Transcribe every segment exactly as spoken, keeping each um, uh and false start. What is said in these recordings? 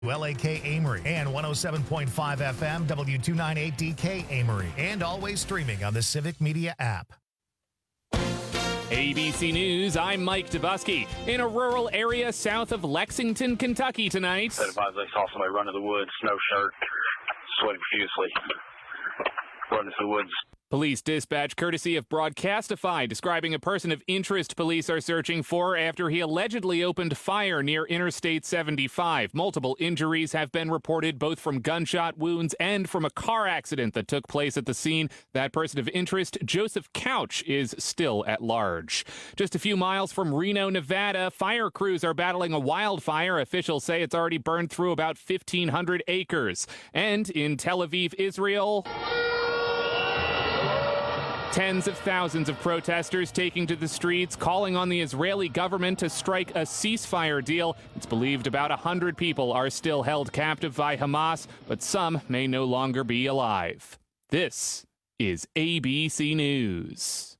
L A K Amory and one oh seven point five F M W two ninety-eight D K Amory, and always streaming on the Civic Media app. A B C News, I'm Mike Dubusky. In a rural area south of Lexington, Kentucky tonight. They saw somebody run to the woods, no shirt, sweating profusely, running to the woods. Police dispatch courtesy of Broadcastify describing a person of interest police are searching for after he allegedly opened fire near Interstate seventy-five. Multiple injuries have been reported both from gunshot wounds and from a car accident that took place at the scene. That person of interest, Joseph Couch, is still at large. Just a few miles from Reno, Nevada, fire crews are battling a wildfire. Officials say it's already burned through about fifteen hundred acres. And in Tel Aviv, Israel, tens of thousands of protesters taking to the streets, calling on the Israeli government to strike a ceasefire deal. It's believed about one hundred people are still held captive by Hamas, but some may no longer be alive. This is A B C News.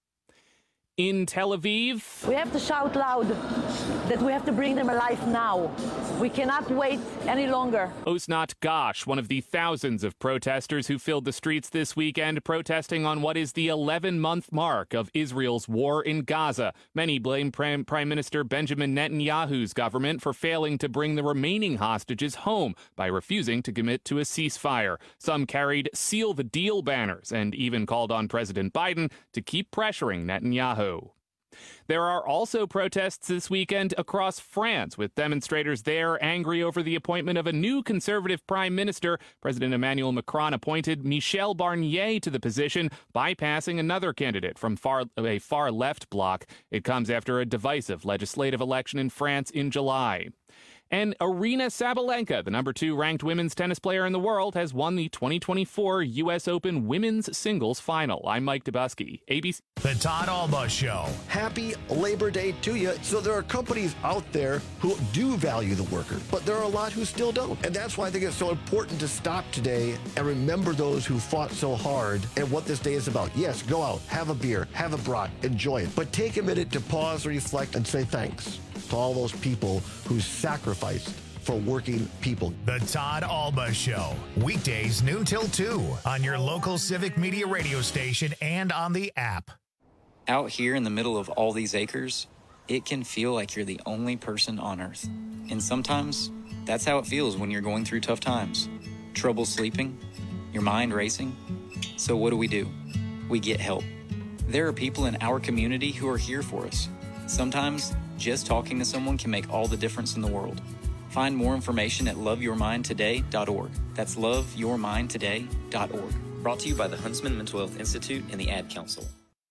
In Tel Aviv, we have to shout loud that we have to bring them alive now. We cannot wait any longer. Osnat Gosh, one of the thousands of protesters who filled the streets this weekend protesting on what is the eleven-month mark of Israel's war in Gaza. Many blame Prime Minister Benjamin Netanyahu's government for failing to bring the remaining hostages home by refusing to commit to a ceasefire. Some carried Seal the Deal banners and even called on President Biden to keep pressuring Netanyahu. There are also protests this weekend across France, with demonstrators there angry over the appointment of a new conservative prime minister. President Emmanuel Macron appointed Michel Barnier to the position, bypassing another candidate from far, a far-left bloc. It comes after a divisive legislative election in France in July. And Aryna Sabalenka, the number two ranked women's tennis player in the world, has won the twenty twenty-four U S Open Women's Singles Final. I'm Mike Dubusky, A B C. The Todd Alba Show. Happy Labor Day to you. So there are companies out there who do value the worker, but there are a lot who still don't. And that's why I think it's so important to stop today and remember those who fought so hard and what this day is about. Yes, go out, have a beer, have a brat, enjoy it. But take a minute to pause, reflect, and say thanks to all those people who sacrificed for working people. The Todd Alba Show. Weekdays noon till two on your local Civic Media radio station and on the app. Out here in the middle of all these acres, it can feel like you're the only person on Earth. And sometimes that's how it feels when you're going through tough times. Trouble sleeping, your mind racing. So what do we do? We get help. There are people in our community who are here for us. Sometimes just talking to someone can make all the difference in the world. Find more information at love your mind today dot org. That's love your mind today dot org. Brought to you by the Huntsman Mental Health Institute and the Ad Council.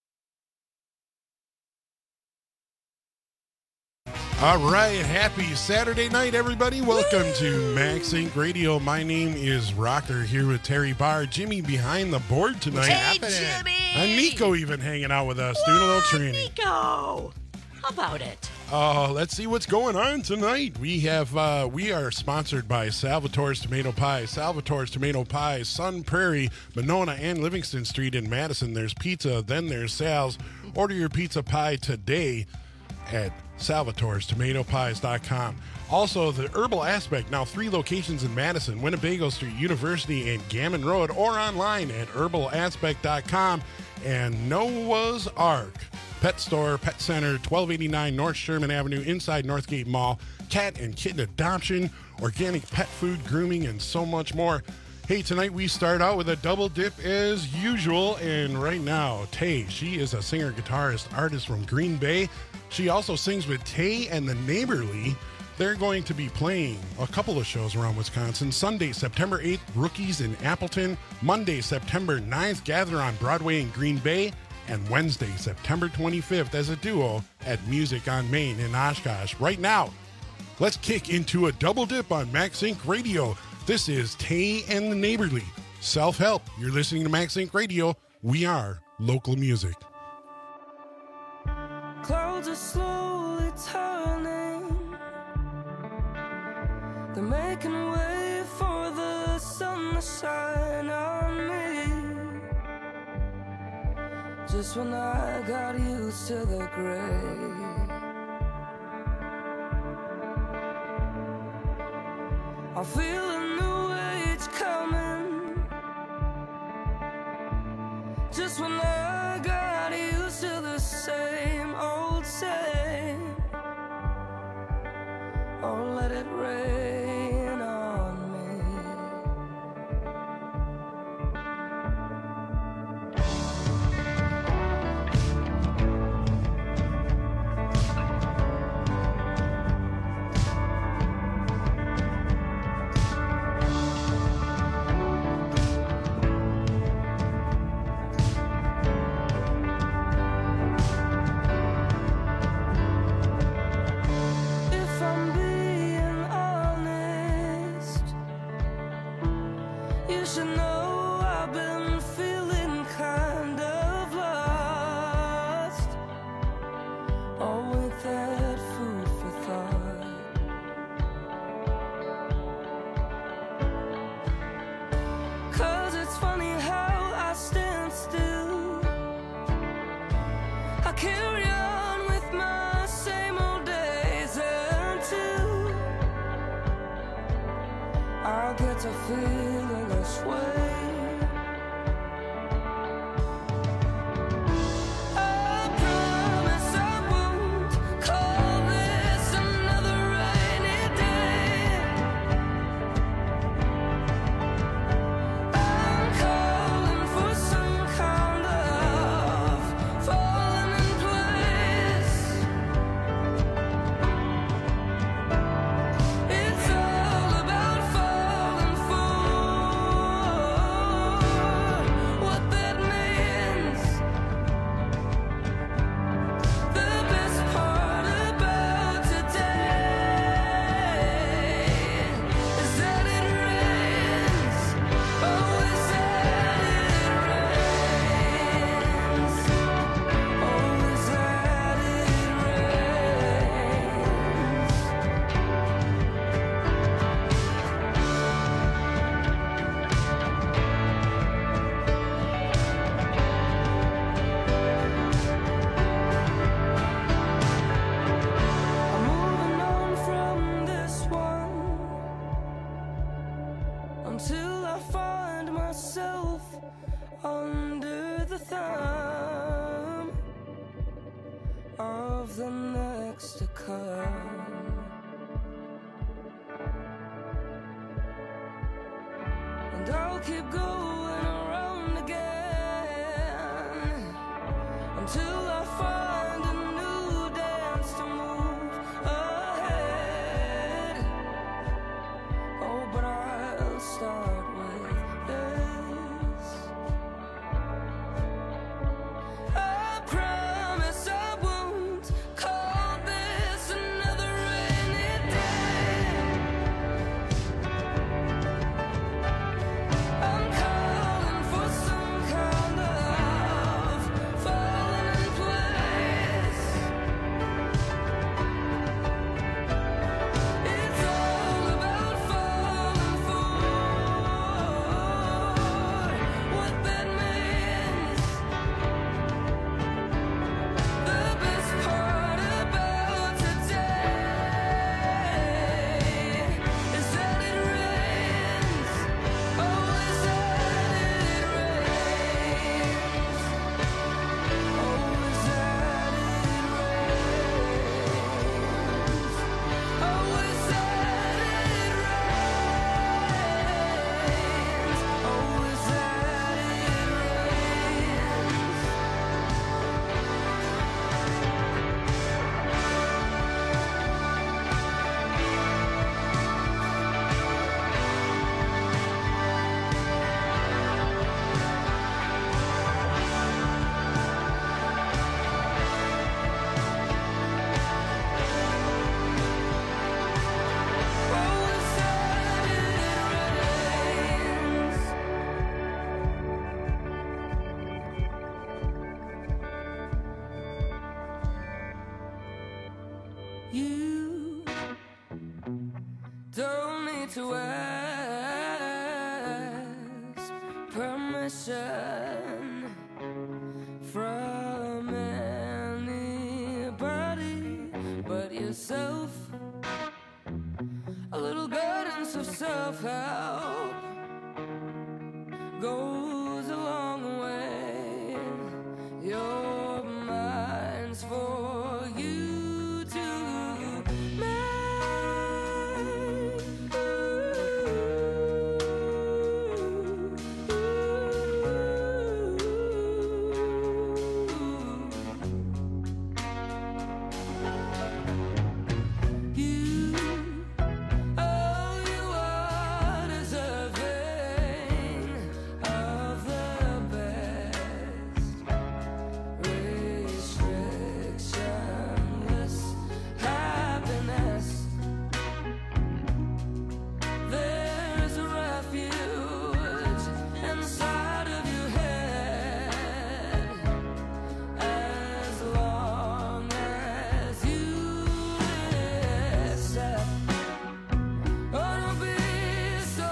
All right, happy Saturday night, everybody. Welcome Woo! to Max Inc Radio. My name is Rocker, here with Terry Barr, Jimmy behind the board tonight. Hey, Jimmy! And Nico even hanging out with us, what? doing a little training. Nico! How about it? Uh, let's see what's going on tonight. We have uh, we are sponsored by Salvatore's Tomato Pie. Salvatore's Tomato Pie, Sun Prairie, Monona, and Livingston Street in Madison. There's pizza, then there's Sal's. Order your pizza pie today at salvatores tomato pies dot com. Also, the Herbal Aspect, now three locations in Madison, Winnebago Street, University, and Gammon Road, or online at herbal aspect dot com. And Noah's Ark Pet Store, Pet Center, twelve eighty-nine North Sherman Avenue, inside Northgate Mall. Cat and kitten adoption, organic pet food, grooming, and so much more. Hey, tonight we start out with a double dip as usual. And right now, Tay, she is a singer, guitarist, artist from Green Bay. She also sings with Tay and the Neighborly. They're going to be playing a couple of shows around Wisconsin. Sunday, September eighth, Rookies in Appleton. Monday, September ninth, Gather on Broadway in Green Bay. And Wednesday, September twenty-fifth, as a duo at Music on Main in Oshkosh. Right now, let's kick into a double dip on Max Inc Radio. This is Tay and the Neighborly. Self-help. You're listening to Max Inc Radio. We are local music. Clouds are slowly turning. They're making way for the sun to shine on me. Just when I got used to the gray, I'm feeling the weight coming. Just when I got used to the same old same. Oh, let it rain on me. If I'm being honest, you should know I've been feeling kind of lost. Oh, with that food for thought. Cause it's funny how I stand still. I carry on with my same old days until I get to feeling this way. I promise I won't call this another rainy day. I'm calling for some kind of falling in place. It's all about falling for what that means. The best part about today is that it rains. Oh, is that it rains. Oh, is that it rains. I'm moving on from this one until I find myself under the thumb of the next to come. And I'll keep going around again until I find a new dance to move ahead. Oh, but I'll start with this. I promise I won't call this another rainy day. I'm calling for some kind of falling in place. It's all about falling for what that means. The best part about today is that it rains. Oh, is that it rains. Oh, is that it rains. Oh, is that it rains. Oh, is that it rains. Oh, is that it rains. You don't need to ask permission from anybody but yourself. A little guidance of self self-help goes a long way. Your mind's for you to You, oh, you are deserving of the best. Restrictionless happiness. There's a refuge inside of your head. As long as you accept. Oh, don't be so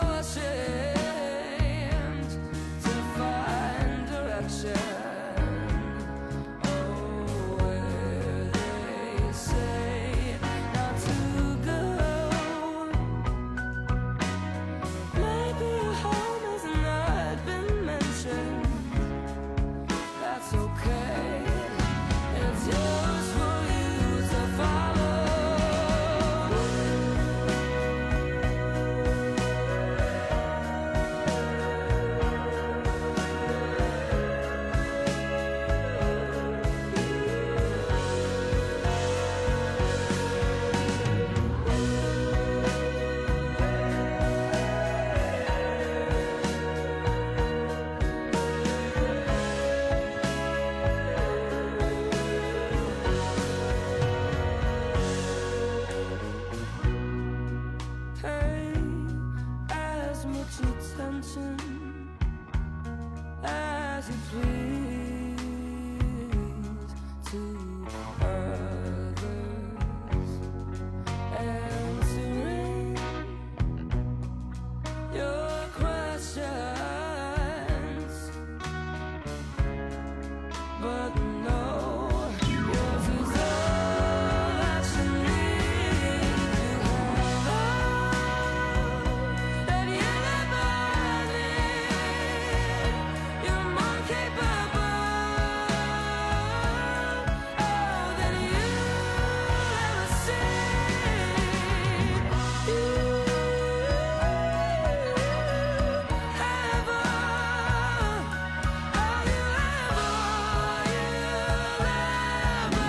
ashamed to find direction. Oh, where they say not to go. Maybe your home has not been mentioned. That's okay. It's yours for you to follow. Pay as much attention as you please to others, answering your questions, but no, yours is all that you need. You have all that you ever need. You're more capable, all that you ever see. You have all, all you ever, you'll ever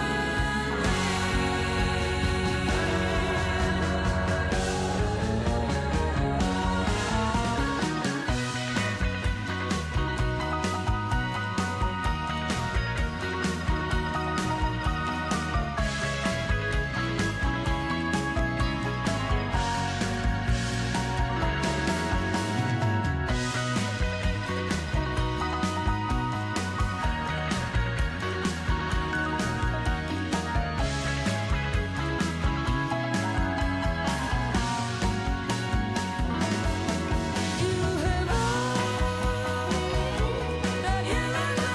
You have all that you ever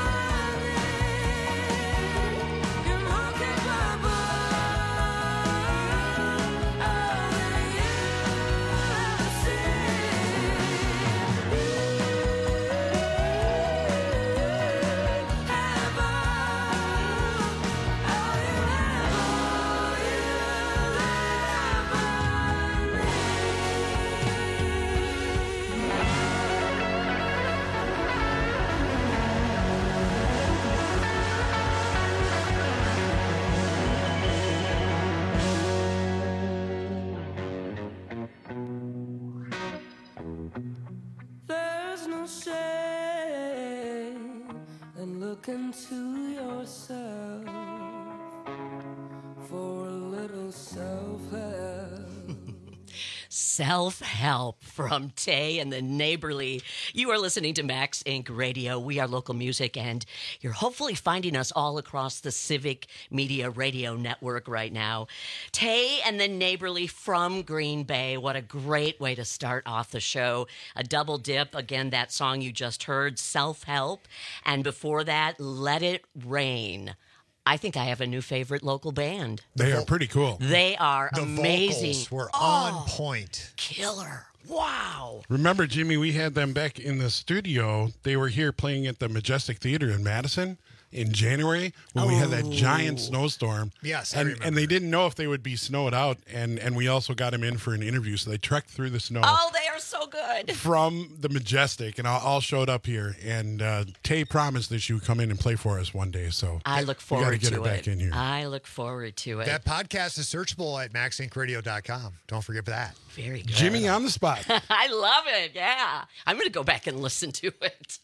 need. You're more capable, all that you ever see. You have all, all you ever, you'll There's no shame in looking to yourself for a little self-help. Self-help from Tay and the Neighborly. You are listening to Max Incorporated. Radio. We are local music, and you're hopefully finding us all across the Civic Media Radio Network right now. Tay and the Neighborly from Green Bay. What a great way to start off the show. A double dip. Again, that song you just heard, Self-Help. And before that, Let It Rain. I think I have a new favorite local band. They are pretty cool. They are The amazing. vocals were Oh, on point. Killer. Wow. Remember, Jimmy, we had them back in the studio. They were here playing at the Majestic Theater in Madison in January when oh. we had that giant snowstorm. Yes, I and, remember. and they didn't know if they would be snowed out, and, and we also got them in for an interview, so they trekked through the snow. Oh, they are so good. From the Majestic, and all, all showed up here. And uh, Tay promised that she would come in and play for us one day, so I look we forward got to get to her back it. in here. I look forward to it. That podcast is searchable at max inc radio dot com. Don't forget that. Very good. Jimmy on the spot. I love it. Yeah. I'm going to go back and listen to it.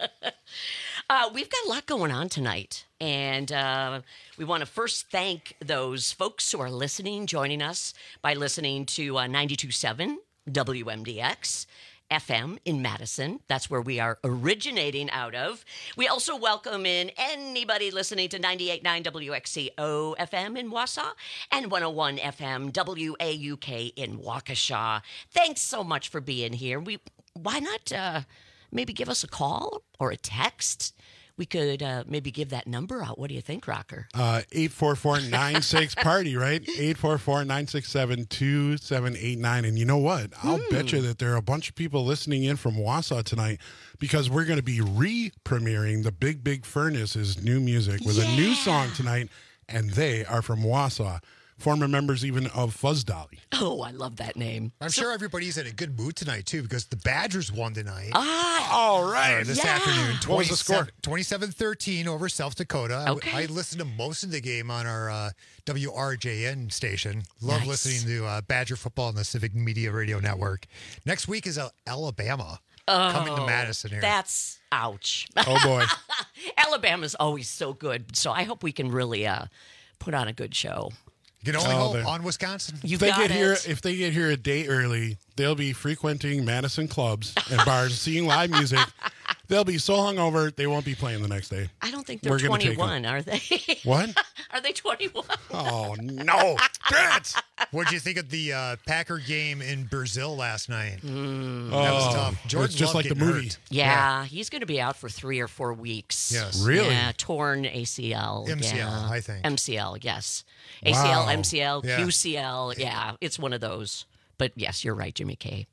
uh, we've got a lot going on tonight. And uh, we want to first thank those folks who are listening, joining us by listening to uh, ninety-two point seven W M D X F M in Madison. That's where we are originating out of. We also welcome in anybody listening to ninety-eight point nine W X C O F M in Wausau and one oh one F M W A U K in Waukesha. Thanks so much for being here. We why not uh, maybe give us a call or a text? We could uh, maybe give that number out. What do you think, Rocker? Uh, eight four four nine six party, right? eight four four nine six seven two seven eight nine. And you know what? I'll Hmm. bet you that there are a bunch of people listening in from Wausau tonight because we're going to be re-premiering the Big Big Furnace's new music with Yeah. a new song tonight, and they are from Wausau. Former members even of Fuzz Dolly. Oh, I love that name. I'm sure everybody's in a good mood tonight, too, because the Badgers won tonight. Ah, All right. Uh, this yeah. afternoon. What was the score? twenty-seven thirteen over South Dakota. I- Okay. I, listened to most of the game on our uh, W R J N station. Love Nice. listening to uh, Badger football on the Civic Media Radio Network. Next week is uh, Alabama coming to Oh, Madison here. That's ouch. Oh, boy. Alabama's always so good. So I hope we can really uh, put on a good show. You can only Oh, hope they're- on Wisconsin. You If they got get it. here, if they get here a day early, they'll be frequenting Madison clubs and bars, seeing live music. They'll be so hungover they won't be playing the next day. I don't think they're We're gonna take twenty-one, are they? What? Are they twenty-one? Oh no! Grant! What did you think of the uh, Packer game in Brazil last night? Mm. That was Oh, tough. it was Jordan just Love like the getting movie. hurt. Yeah, he's going to be out for three or four weeks. Yes. Really? Yeah, torn A C L. M C L, yeah. I think. M C L, yes. A C L, Wow. M C L, Yeah. Q C L. Yeah, it's one of those. But yes, you're right, Jimmy K.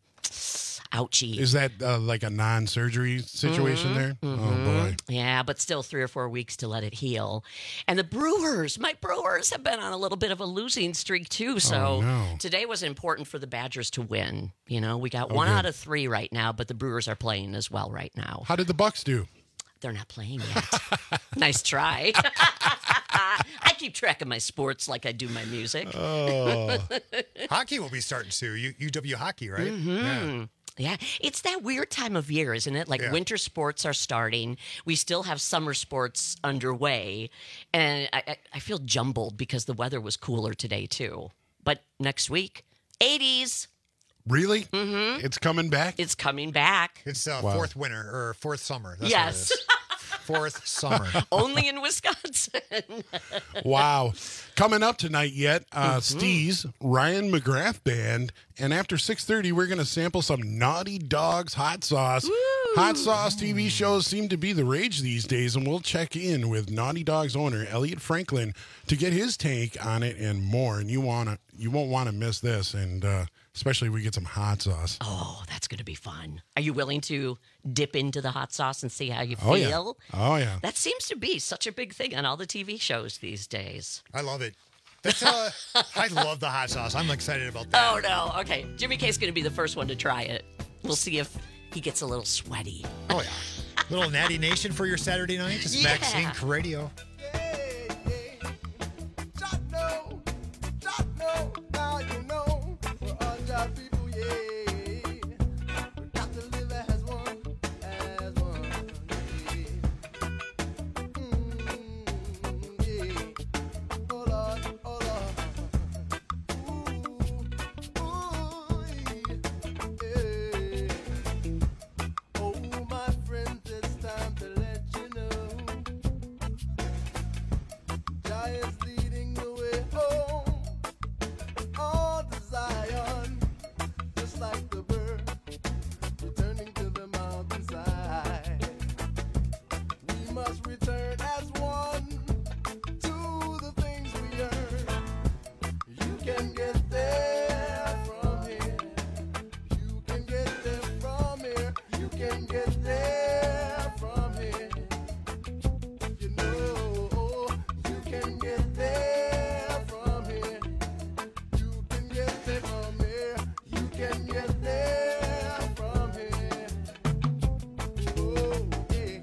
Ouchie. Is that uh, like a non-surgery situation there? Oh boy! Yeah, but still three or four weeks to let it heal. And the Brewers, my Brewers have been on a little bit of a losing streak too. So Oh, no. today was important for the Badgers to win. You know, we got one Okay. out of three right now, but the Brewers are playing as well right now. How did the Bucks do? They're not playing yet. Nice try. I keep track of my sports like I do my music. Oh, Hockey will be starting soon. U- UW hockey, right? Mm-hmm. Yeah. Yeah, it's that weird time of year, isn't it? Like Yeah. winter sports are starting. We still have summer sports underway. And I, I, I feel jumbled because the weather was cooler today, too. But next week, eighties, really? Mm-hmm. It's coming back. it's coming back. It's uh, Wow. fourth winter or fourth summer. That's Yes. what it is. Fourth summer. Only in Wisconsin. Wow. Coming up tonight yet, uh, Mm-hmm. Steve's Ryan McGrath Band. And after six thirty, we're going to sample some Naughty Dogs hot sauce. Hot sauce T V shows seem to be the rage these days, and we'll check in with Naughty Dogs owner Elliot Franklin to get his take on it and more. And you wanna, you won't want to miss this, and uh, especially if we get some hot sauce. Oh, that's going to be fun. Are you willing to dip into the hot sauce and see how you Oh, yeah. feel? Oh, yeah. That seems to be such a big thing on all the T V shows these days. I love it. That's, uh, I love the hot sauce. I'm excited about that. Oh, no. Okay. Jimmy K's going to be the first one to try it. We'll see if he gets a little sweaty. Oh, yeah. Little Natty Nation for your Saturday night. This is Max Yeah. Inc Radio. can get there from here. You know, you can get there from here. You can get there from here. You can get there from here. Oh, yeah.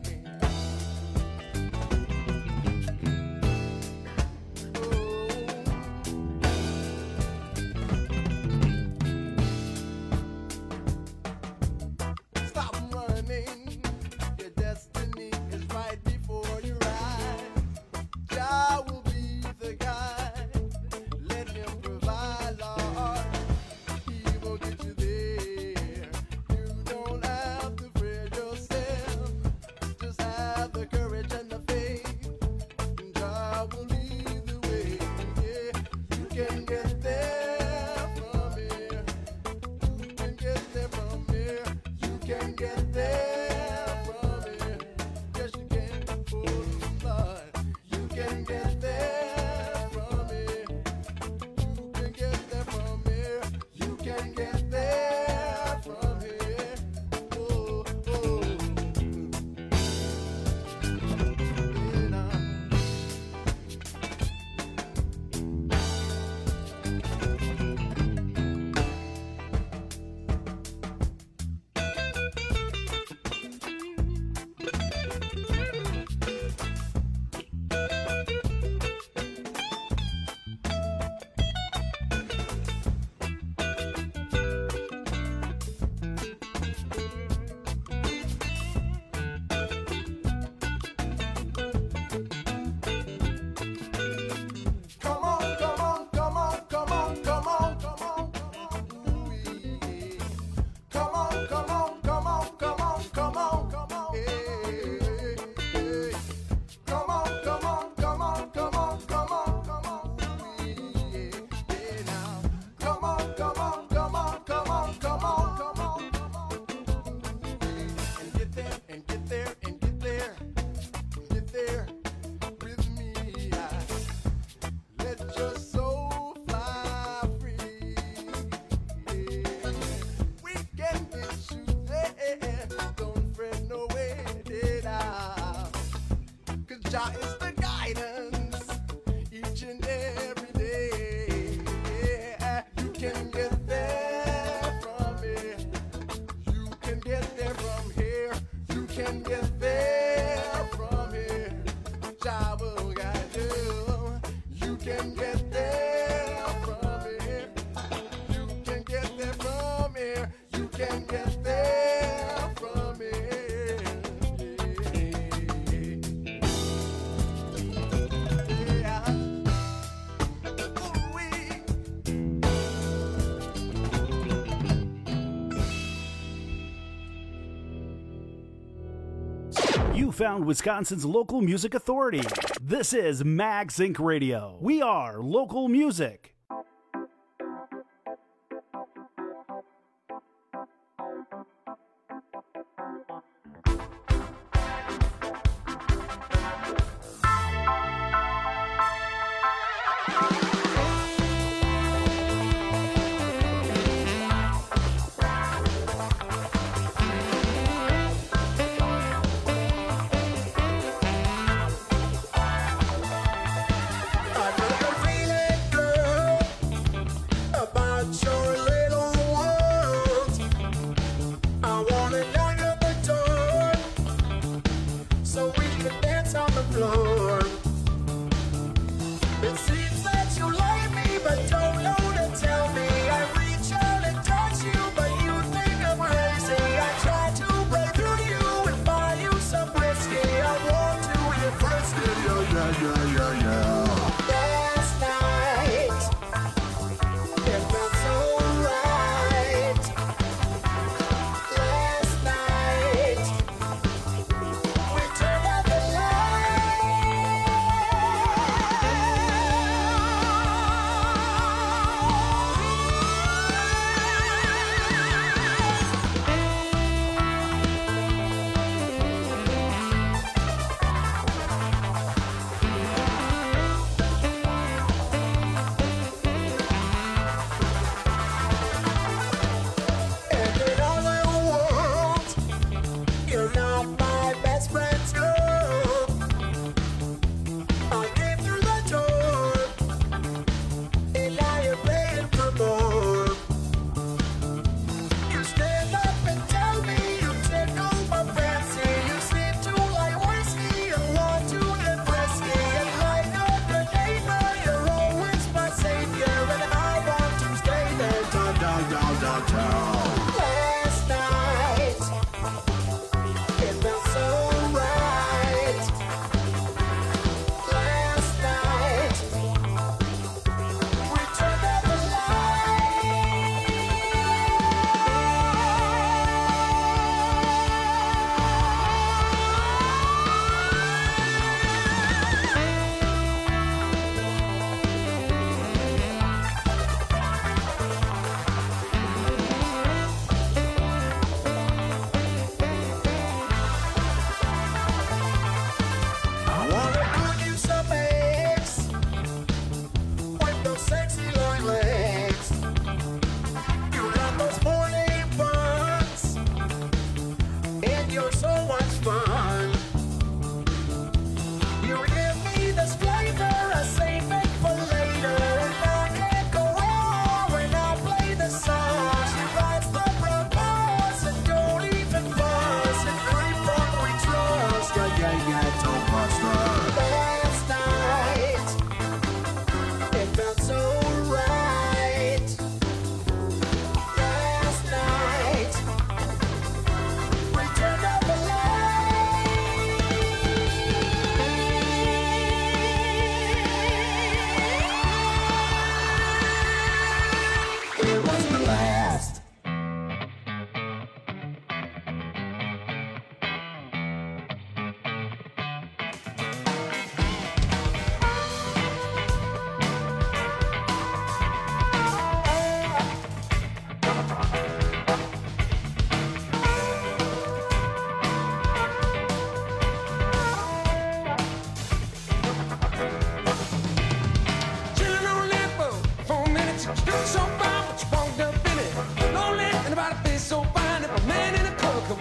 Stop running. Your destiny is right before your eyes. Jah will be the guide. Let him provide, Lord. He will get you there. You don't have to fear yourself. Just have the courage and the faith. And Jah will lead the way. Yeah, you can get there from here. You can get there from here. You can get there from here. Yes, you can. Oh, Lord. You can get there from here. You can get there from here. You can get there from here. Oh, oh. Yeah, nah. Come on, come on, come on, come on, come on, come on, ooh, yeah. Come on, come on, come on, come on, come on, come on, yeah, yeah. Come on, come on, come on, come on, come on, come on, ooh, yeah, yeah, now. Come on, come on, come on, come on, come on, come on, come on, and get there, and get there, and get there, and get there with me. I let your soul fly free. We can get you there. Don't fret no way, did I? 'Cause Jah is the guidance each and every day. Yeah, you can get there from here. You can get there from here. You can get there from here. Jah will guide you. You can get there from here. You can get there from here. You can get there from here. Yeah. Ooh-wee. You found Wisconsin's local music authority. This is Mag Sync Radio. We are local music. I know you feel it, girl.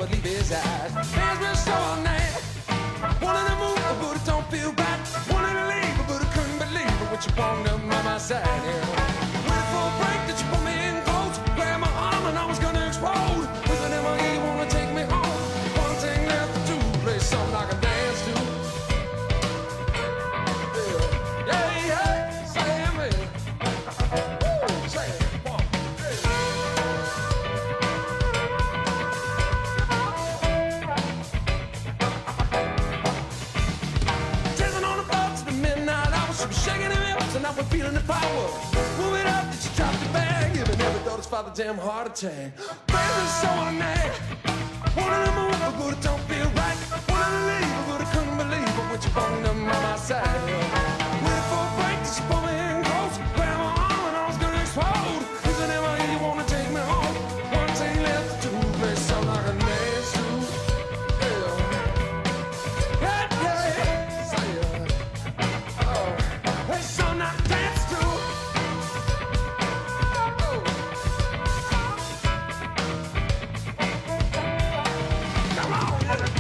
believe his eyes. Hands real sore all night. Wanted to move, but it don't feel right. Wanted to leave, but I couldn't believe it when you walked up by my side. Yeah. Waiting for a break that you put me in close. Grabbed my arm and I was gonna explode. Listen to my ear, you wanna take me home. One thing left to do, play something I can dance to. Yeah, yeah, yeah. Say it, man. Woo, say it. One, dancing on the floor to the midnight hour. She was shaking her hips and I was feeling the power. Move it up, did she drop the bag? Giving every thought it's father damn heart attack. Baby, so on that. Wanted to move, but it don't feel right. Wanted to leave, but I couldn't believe it when you walked up by my side. Waiting for a break, did she pull me in close? Grabbed my arm and I was gonna explode. Isn't it my ear, you wanna take me home? One thing left to do, play something like a dance to. Yeah. Yeah, yeah, say it. Oh, play something I can dance to. Come on,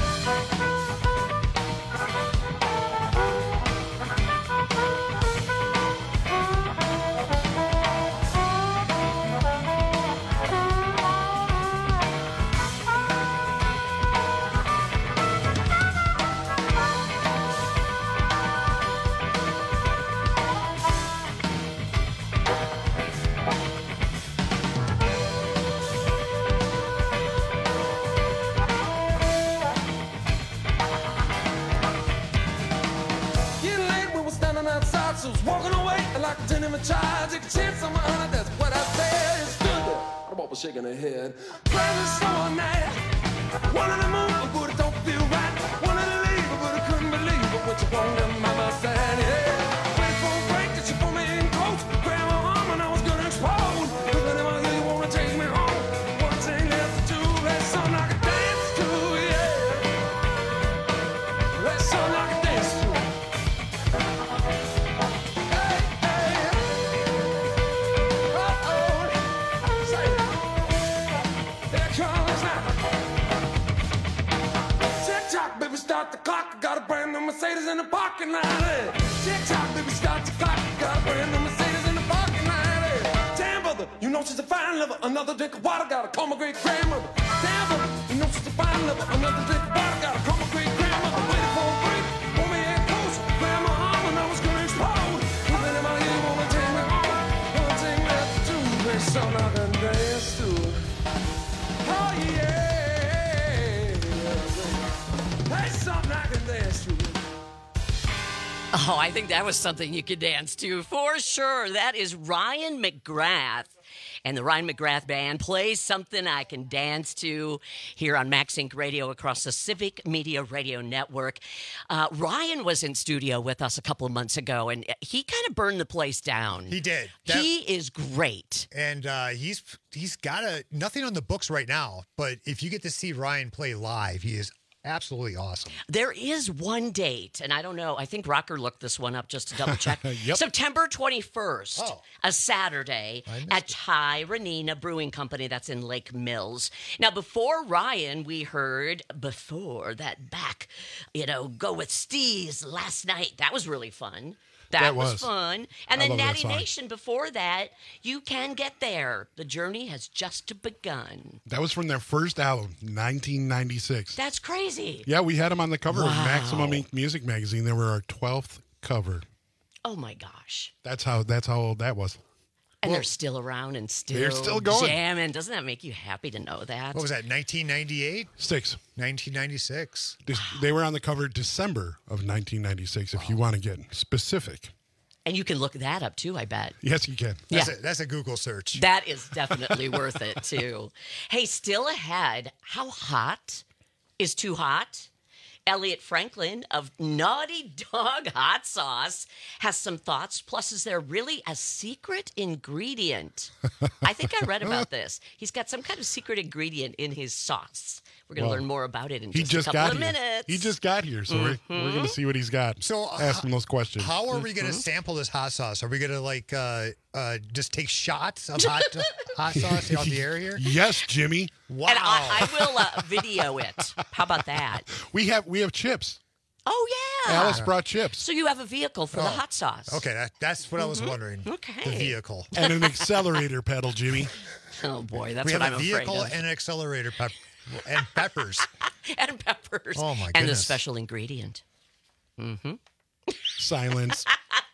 getting late, we were standing outside, so I was walking away like I didn't even try. Take a chance on my honor, that's what I said. It stood there, the ball was shaking her head. Crazy so all night. Wanted to move, but it don't feel right. Wanted to leave, but I couldn't believe it when you walked up by my side. Yeah. Waiting for a break, that you pulled me in close. Grabbed my arm and I was gonna explode. Looking in my ear, you wanna take me home? One thing left to do, that's something I can dance to, yeah. That's something I can dance to. Hey, hey. Uh-oh. Say it. There comes now. Tick-tock, baby, start the clock. I got a brand new Mercedes in the parking lot. Hey. Tick-tock, baby, start the clock. I got a brand new Mercedes in the parking lot. Hey. Damn, brother, you know she's a fine lover. Another drink of water, gotta call my great grandmother. Damn, brother, you know she's a fine lover. Another drink of water, gotta call my great grandmother. Waiting for a break, pull me in close. Grab my arm and I was gonna explode. Looking in my ear, wanna take me home. One thing left to do, there's something I can dance to. Oh yeah, there's something I can dance to. Oh, I think that was something you could dance to for sure. That is Ryan McGrath. And the Ryan McGrath Band plays Something I Can Dance To here on Max Inc Radio across the Civic Media Radio Network. Uh, Ryan was in studio with us a couple of months ago, and he kind of burned the place down. He did. That- he is great. And uh, he's he's got a nothing on the books right now, but if you get to see Ryan play live, he is absolutely awesome. There is one date, and I don't know. I think Rocker looked this one up just to double check. Yep. September twenty-first, Oh. a Saturday at Thai Renina Brewing Company. That's in Lake Mills. Now, before Ryan, we heard before that back, you know, go with Steez last night. That was really fun. That, That was. was. fun. I And then love that Natty song. Nation before that, You Can Get There. The journey has just begun. That was from their first album, nineteen ninety-six. That's crazy. Yeah, we had them on the cover of Wow. Maximum Ink Music Magazine. They were our twelfth cover. Oh, my gosh. That's how that's how old that was. And Well, they're still around and still, they're still going. jamming. Doesn't that make you happy to know that? What was that, nineteen ninety-eight? Six. nineteen ninety-six. This- They were on the cover December of nineteen ninety-six, if you want to get specific. And you can look that up too, I bet. Yes, you can. That's, Yeah. a, that's a Google search. That is definitely worth it too. Hey, still ahead, how hot is too hot? Elliot Franklin of Naughty Dog Hot Sauce has some thoughts. Plus, is there really a secret ingredient? I think I read about this. He's got some kind of secret ingredient in his sauce. We're We're going to Well, learn more about it in He just, just a couple got of here. minutes. He just got here, so we're, we're going to see what he's got. So ask him those questions. How are we Mm-hmm. going to sample this hot sauce? Are we going to like uh, uh, just take shots of hot hot sauce on the air here? Yes, Jimmy. Wow. And I, I will uh, video it. How about that? We have we have chips. Oh, yeah. Alice brought chips. So you have a vehicle for the Oh, hot sauce. Okay, that, that's what I was Mhm. wondering. Okay. The vehicle. And an accelerator pedal, Jimmy. Oh, boy. That's we what have I'm a vehicle afraid of. and an accelerator pep- and peppers. And peppers. Oh, my And the goodness. special ingredient. Mm-hmm. Silence.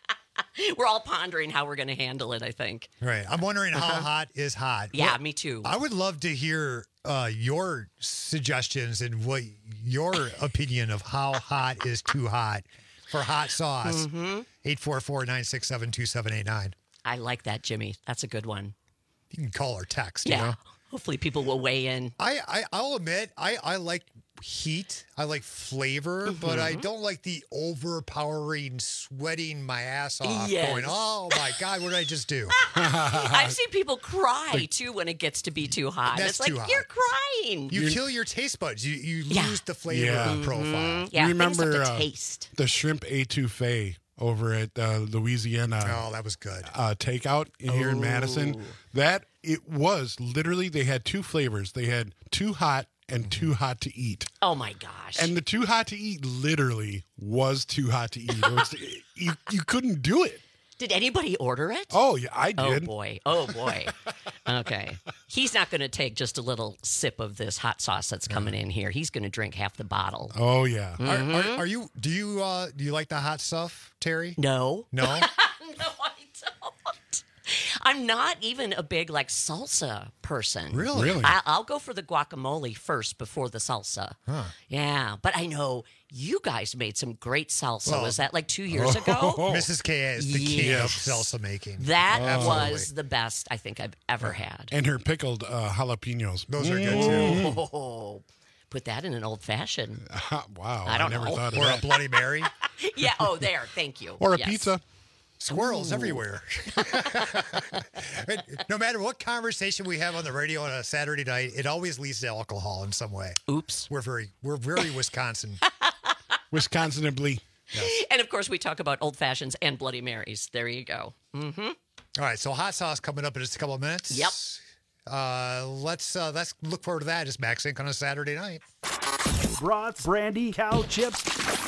We're all pondering how we're going to handle it, I think. Right. I'm wondering how Uh-huh. hot is hot. Yeah, What- me too. I would love to hear uh, your suggestions and what your opinion of how hot is too hot for hot sauce. Mhm. eight four four, nine six seven, two seven eight nine. I like that, Jimmy. That's a good one. You can call or text. Yeah. You know? Hopefully people will weigh in. I, I, I'll admit, I, I like heat. I like flavor, but I Mhm. don't like the overpowering, sweating my ass off. Yes. Going, oh my God, what did I just do? I've seen people cry, too, when it gets to be too hot. That's it's like, too hot. you're crying. You kill your taste buds. You you Yeah. lose the flavor Yeah. profile. Yeah, you things have remember to uh, taste. the shrimp etouffee over at uh, Louisiana? Oh, that was good. Uh, takeout in here in Madison. Oh. That it was literally they had two flavors. They had too hot and too hot to eat. Oh, my gosh. And the too hot to eat literally was too hot to eat. It was, you you couldn't do it. Did anybody order it? Oh yeah, I Oh, did. boy. Oh, boy. Okay. He's not going to take just a little sip of this hot sauce that's coming in here. He's going to drink half the bottle. Oh yeah. Are, are, are you? Do you? Uh, do you like the hot stuff, Terry? No. No. No, I don't. I'm not even a big like salsa person. Really? Really? I, I'll go for the guacamole first before the salsa. Huh. Yeah, but I know you guys made some great salsa. Well- was that like two years ago? Missus K is the king Yes. of salsa making. That Absolutely. was the best I think I've ever had. And her pickled uh, jalapenos. Those are good too. Oh, put that in an old fashioned. Wow. I don't never know. thought of Or a that. Bloody Mary. Yeah. Oh, there. Thank you. Or a Yes. pizza. Squirrels Ooh. everywhere. No matter what conversation we have on the radio on a Saturday night, it always leads to alcohol in some way. Oops. We're very, we're very Wisconsin. Wisconsinably. And of course, we talk about old fashions and Bloody Marys. There you go. Mm-hmm. All right, so hot sauce coming up in just a couple of minutes. Yep. Uh, let's uh, let's look forward to that. Just Max Inc on a Saturday night. Brats, brandy, cow chips,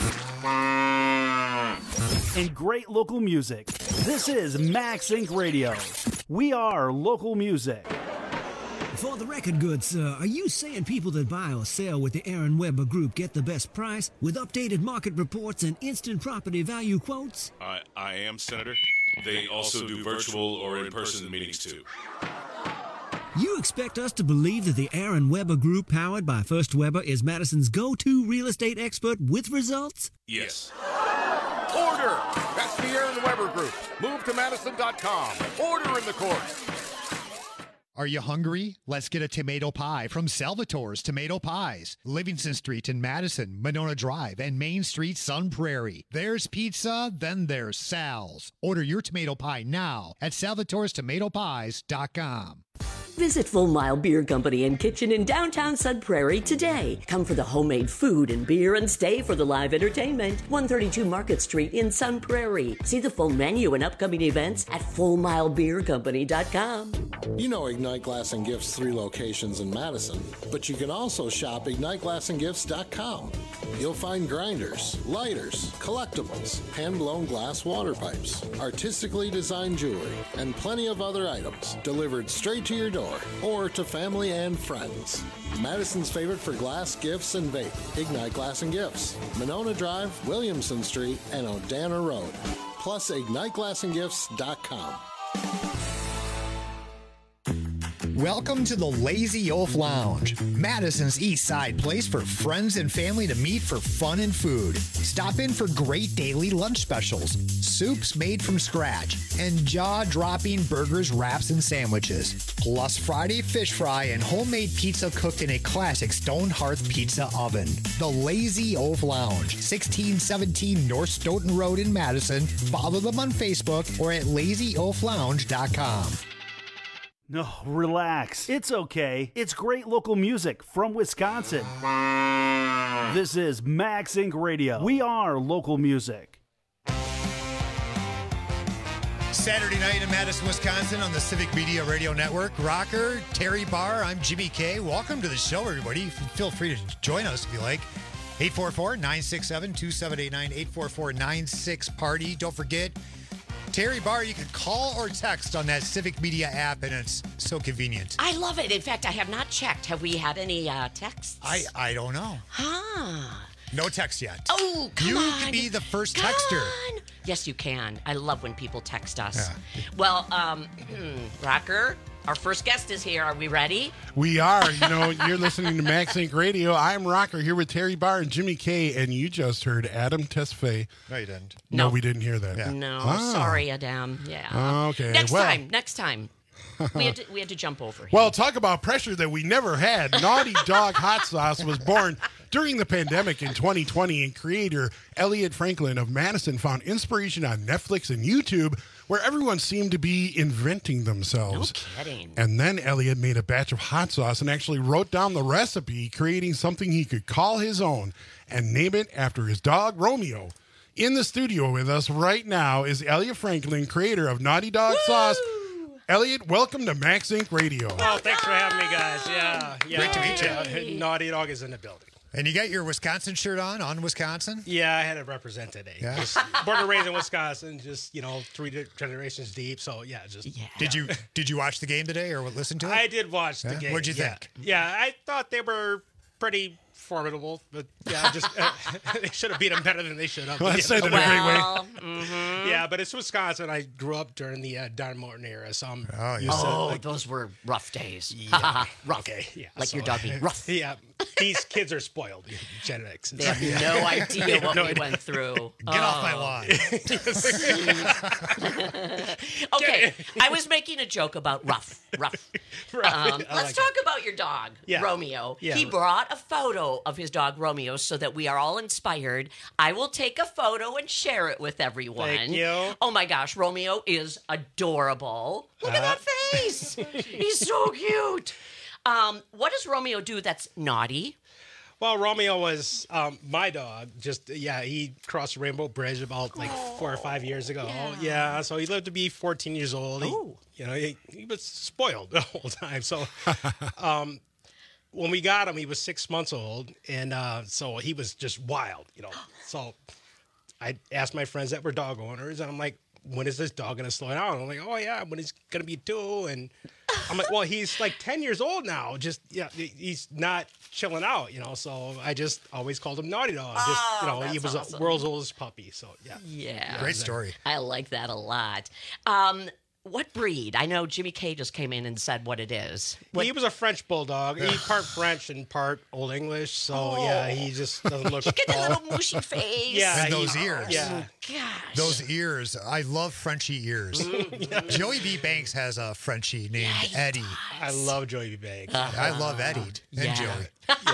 and great local music. This is Max Inc Radio. We are local music. For the record, good sir, are you saying people that buy or sell with the Aaron Weber Group get the best price with updated market reports and instant property value quotes? I, I am, Senator. They also do virtual or in-person meetings, too. You expect us to believe that the Aaron Weber Group, powered by First Weber, is Madison's go-to real estate expert with results? Yes. Order! That's the Aaron Weber Group. Move to Madison dot com. Order in the court. Are you hungry? Let's get a tomato pie from Salvatore's Tomato Pies. Livingston Street in Madison, Monona Drive, and Main Street, Sun Prairie. There's pizza, then there's Sal's. Order your tomato pie now at salvatores tomato pies dot com. Visit Full Mile Beer Company and Kitchen in downtown Sun Prairie today. Come for the homemade food and beer and stay for the live entertainment. one thirty-two Market Street in Sun Prairie. See the full menu and upcoming events at full mile beer company dot com. You know Ignite Glass and Gifts' three locations in Madison, but you can also shop ignite glass and gifts dot com. You'll find grinders, lighters, collectibles, hand-blown glass water pipes, artistically designed jewelry, and plenty of other items delivered straight to your door or to family and friends. Madison's favorite for glass, gifts, and vape. Ignite Glass and Gifts. Monona Drive, Williamson Street, and Odana Road. Plus ignite glass and gifts dot com. Welcome to the Lazy Oaf Lounge, Madison's East Side place for friends and family to meet for fun and food. Stop in for great daily lunch specials, soups made from scratch, and jaw-dropping burgers, wraps, and sandwiches. Plus Friday fish fry and homemade pizza cooked in a classic stone hearth pizza oven. The Lazy Oaf Lounge, sixteen seventeen North Stoughton Road in Madison. Follow them on Facebook or at lazy oaf lounge dot com. No, relax. It's okay. It's great local music from Wisconsin. This is Max Inc Radio. We are local music. Saturday night in Madison, Wisconsin on the Civic Media Radio Network. Rocker, Terry Barr, I'm Jimmy K. Welcome to the show, everybody. Feel free to join us if you like. eight four four, nine six seven, two seven eight nine, eight four four, nine six party. Don't forget, Terry Barr, you can call or text on that Civic Media app, and it's so convenient. I love it. In fact, I have not checked. Have we had any uh, texts? I, I don't know. Huh. No text yet. Oh, come you on. You can be the first come texter. On. Yes, you can. I love when people text us. Yeah. Well, um, Rocker, our first guest is here. Are we ready? We are. You know, you're listening to Max Inc Radio. I'm Rocker here with Terry Barr and Jimmy K, and you just heard Adam Tesfaye. No, you didn't. No, No. we didn't hear that. Yeah. No, Ah. sorry, Adam. Yeah. Okay. Next well, time. Next time. We had to, we had to jump over him. Well, talk about pressure that we never had. Naughty Dog Hot Sauce was born during the pandemic in twenty twenty, and creator Elliot Franklin of Madison found inspiration on Netflix and YouTube, where everyone seemed to be inventing themselves. No kidding. And then Elliot made a batch of hot sauce and actually wrote down the recipe, creating something he could call his own and name it after his dog, Romeo. In the studio with us right now is Elliot Franklin, creator of Naughty Dog Sauce. Elliot, welcome to Max Inc Radio. Oh, thanks for having me, guys. Yeah, yeah. Great to meet you. Yeah, Naughty Dog is in the building. And you got your Wisconsin shirt on, on Wisconsin? Yeah, I had to represent today. Yeah. Just born and raised in Wisconsin, just, you know, three di- generations deep. So, yeah, just. Yeah. Did you did you watch the game today or listen to it? I did watch the Yeah? game. What'd you yeah. think? Yeah, I thought they were pretty formidable, but yeah, just uh, they should have beat them better than they should have. Well, that's Yeah. said in a great way. Well, mhm. Yeah, but it's Wisconsin. I grew up during the uh, Don Martin era, so I'm Oh, yeah. used to, Oh, like, those were rough days. Yeah. rough. Okay, yeah. Like so- your doggy. Rough. Yeah, these kids are spoiled. Genetics. They have no idea what no we idea. went through. Get off my Oh. lawn. Okay, I was making a joke about rough, rough. Right. Um, I let's like talk about your dog, Yeah. Romeo. Yeah. He brought a photo of his dog, Romeo, so that we are all inspired. I will take a photo and share it with everyone. Thank you. Oh my gosh, Romeo is adorable. Look at Uh-huh. that face. He's so cute. Um, what does Romeo do that's naughty? Well, Romeo was um, my dog. Just yeah, he crossed the Rainbow Bridge about like four or five years ago. Yeah, so he lived to be fourteen years old. He, Ooh. you know, he, he was spoiled the whole time. So, um, when we got him, he was six months old, and uh, so he was just wild. You know, so I asked my friends that were dog owners, and I'm like, when is this dog going to slow down? I'm like, oh, yeah, when he's going to be two. And I'm like, well, he's like ten years old now. Just, yeah, he's not chilling out, you know. So I just always called him Naughty Dog. Just, you know, Oh, he that's was awesome. the world's oldest puppy. So, yeah. Yeah. Great story. I like that a lot. Um, what breed? I know Jimmy K just came in and said what it is. What- He was a French bulldog. He part French and part Old English. So, Oh. yeah, he just doesn't look Look at the all- little mushy face. Yeah, And he- those ears. Yeah. Gosh. Those ears. I love Frenchie ears. Joey B. Banks has a Frenchie named he Eddie. I love Joey B. Banks. I love Eddie and Yeah. Joey.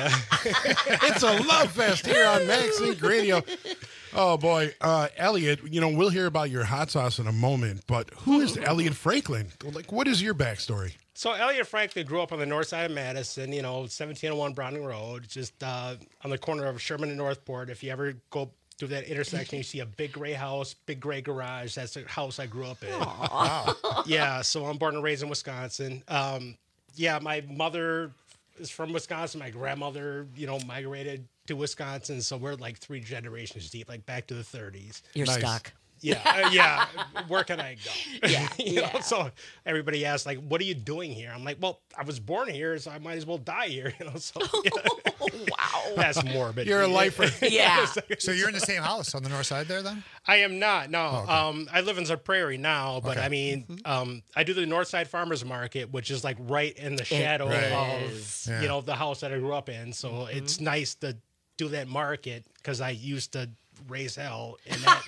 It's a love fest here on Max Inc Radio. Oh, boy. Uh, Elliot, you know, we'll hear about your hot sauce in a moment, but who is Elliot Franklin? Like, what is your backstory? So Elliot Franklin grew up on the north side of Madison, you know, seventeen oh one Browning Road, just uh, on the corner of Sherman and Northport. If you ever go through that intersection, you see a big gray house, big gray garage. That's the house I grew up in. Wow. Yeah, so I'm born and raised in Wisconsin. Um, yeah, my mother is from Wisconsin. My grandmother, you know, migrated to Wisconsin. So we're like three generations deep, like back to the thirties. You're Nice. stuck. Yeah, uh, yeah. Where can I go? Yeah, you yeah. know. So everybody asks, like, "What are you doing here?" I'm like, "Well, I was born here, so I might as well die here." You know. So yeah. Wow. That's morbid. You're a lifer. Yeah. So you're in the same house on the north side there, then? I am not. No. Oh, okay. Um, I live in Sud Prairie now, but Okay. I mean, um, I do the North Side Farmers Market, which is like right in the shadow Right. of is. Yeah. you know the house that I grew up in. So Mm-hmm. it's nice to do that market because I used to raise hell in that.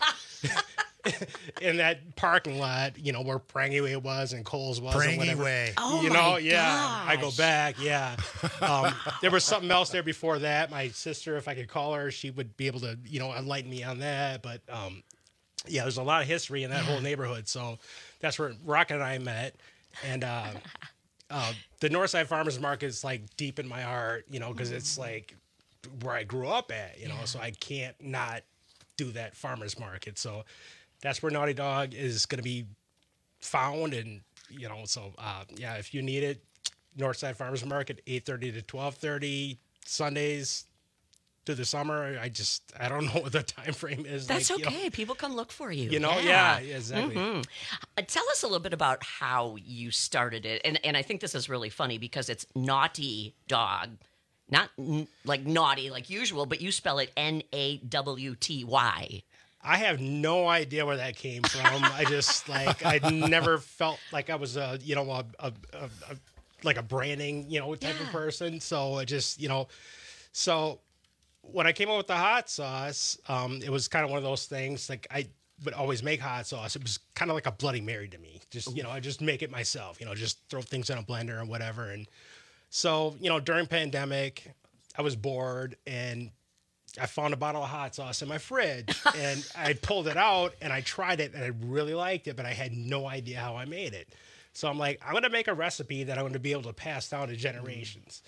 In that parking lot, you know, where Prangy Way was and Coles was. and Prangy whatever. Way. Oh, you know, my yeah. I go gosh. back, yeah. Um, there was something else there before that. My sister, if I could call her, she would be able to, you know, enlighten me on that. But um, yeah, there's a lot of history in that whole neighborhood. So that's where Rock and I met. And uh, uh, the Northside Farmers Market is like deep in my heart, you know, because it's like where I grew up at, you know, Yeah. so I can't not do that farmers market. So that's where Naughty Dog is going to be found. And, you know, so uh, yeah, if you need it, Northside Farmers Market, eight thirty to twelve thirty, Sundays through the summer. I just, I don't know what the time frame is. That's like, you know. okay. People come look for you. You know, yeah, yeah, exactly. Mhm. Uh, tell us a little bit about how you started it. And and I think this is really funny because it's Naughty Dog. Not n- like naughty like usual, but you spell it N A W T Y. I have no idea where that came from. I just like I never felt like I was a you know a, a, a, a like a branding you know type Yeah. of person. So I just you know so when I came up with the hot sauce, um, it was kind of one of those things. Like I would always make hot sauce. It was kind of like a Bloody Mary to me. Just you know I just make it myself. You know just throw things in a blender and whatever. And so you know during pandemic, I was bored and I found a bottle of hot sauce in my fridge and I pulled it out and I tried it and I really liked it, but I had no idea how I made it. So I'm like, I'm going to make a recipe that I'm going to be able to pass down to generations.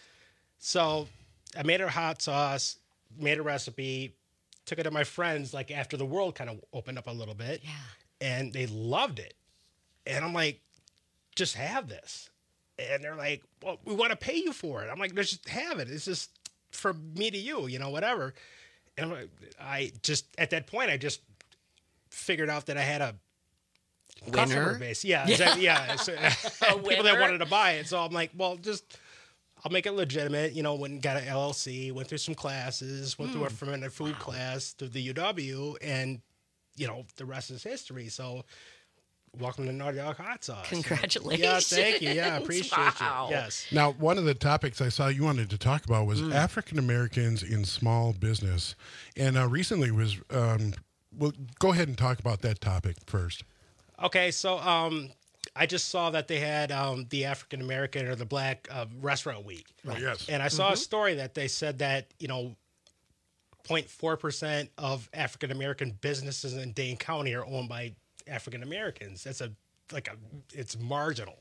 So I made a hot sauce, made a recipe, took it to my friends, like after the world kind of opened up a little bit, yeah. and they loved it. And I'm like, just have this. And they're like, well, we want to pay you for it. I'm like, just have it. It's just from me to you, you know, whatever. And I'm like, I just, at that point, I just figured out that I had a customer Winner? base. Yeah. Yeah. Exactly. Yeah. So, A people that winner? wanted to buy it. So I'm like, well, just, I'll make it legitimate. You know, went and got an L L C, went through some classes, went through a Mm. fermented food class through the U W, and, you know, the rest is history. So, welcome to Naughty Dog Hot Sauce. Congratulations. Yeah, thank you. Yeah, appreciate Wow. you. Yes. Now, one of the topics I saw you wanted to talk about was Mm. African Americans in small business, and uh, recently was. Um, well, go ahead and talk about that topic first. Okay, so um, I just saw that they had um, the African American or the Black uh, Restaurant Week. Oh, yes. And I saw Mm-hmm. a story that they said that, you know, zero point four percent of African American businesses in Dane County are owned by African Americans. That's a, like a, it's marginal.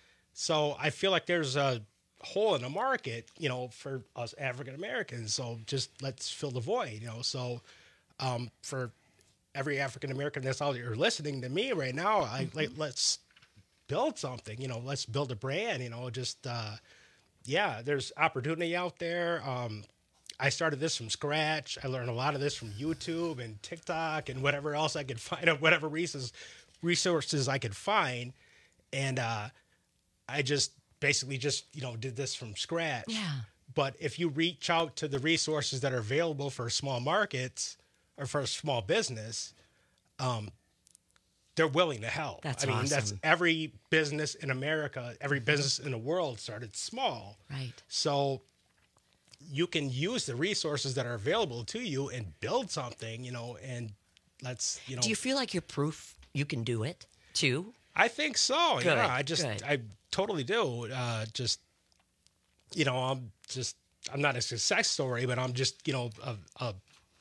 So I feel like there's a hole in the market, you know, for us African Americans. So just let's fill the void, you know. So um, for every African American that's out there listening to me right now, I like let's build something, you know, let's build a brand, you know, just uh yeah, there's opportunity out there. Um I started this from scratch. I learned a lot of this from YouTube and TikTok and whatever else I could find, whatever resources resources I could find. And uh I just basically just, you know, did this from scratch. Yeah. But if you reach out to the resources that are available for small markets or for a small business, um, they're willing to help. That's I mean, that's awesome. every business in America, every business in the world started small. Right. So you can use the resources that are available to you and build something, you know, and let's, you know. Do you feel like you're proof you can do it too? I think so. Good, Yeah, I just, good. I totally do. Uh, just, you know, I'm just, I'm not a success story, but I'm just, you know, a, a